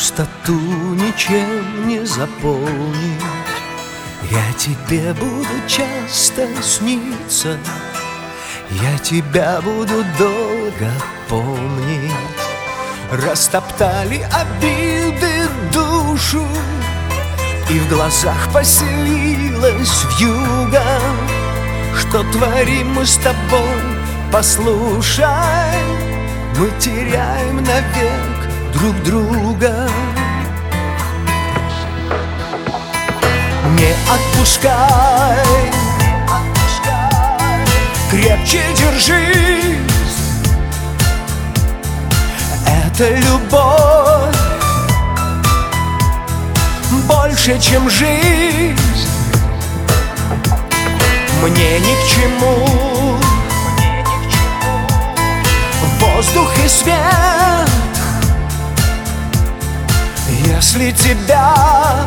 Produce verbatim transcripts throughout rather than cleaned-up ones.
пустоту ничем не заполнить. Я тебе буду часто сниться, я тебя буду долго помнить. Растоптали обиды душу, и в глазах поселилась вьюга. Что творим мы с тобой, послушай, мы теряем навек друг друга. Не отпускай, крепче держись. Это любовь больше, чем жизнь. Мне ни к чему воздух и свет, если тебя,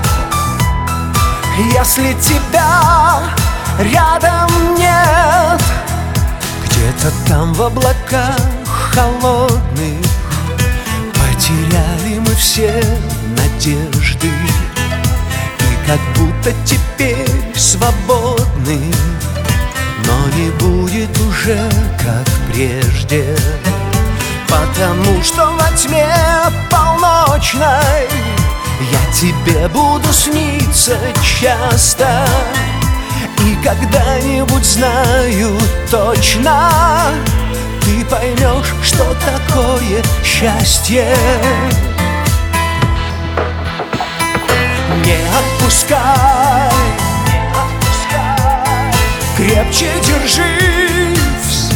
если тебя рядом нет. Где-то там в облаках холодных потеряли мы все надежды, и как будто теперь свободны, но не будет уже как прежде. Потому что во тьме полночной я тебе буду сниться часто, и когда-нибудь, знаю точно, ты поймешь, что такое счастье. Не отпускай, крепче держись.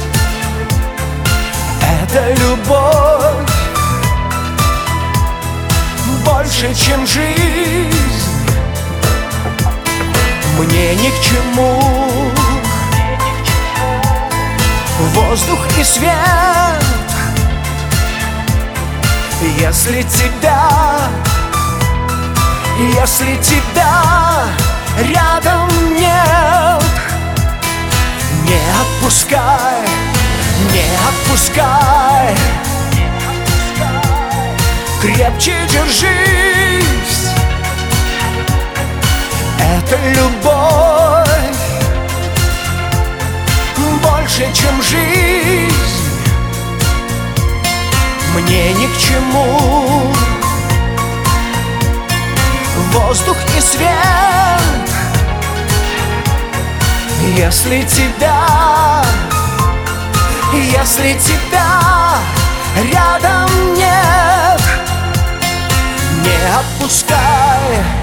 Это любовь больше, чем жизнь. Мне ни к чему воздух и свет, если тебя, если тебя рядом нет. Не отпускай, не отпускай, крепче держись. Это любовь больше, чем жизнь. Мне ни к чему воздух и свет, если тебя, если тебя рядом нет. Не отпускай,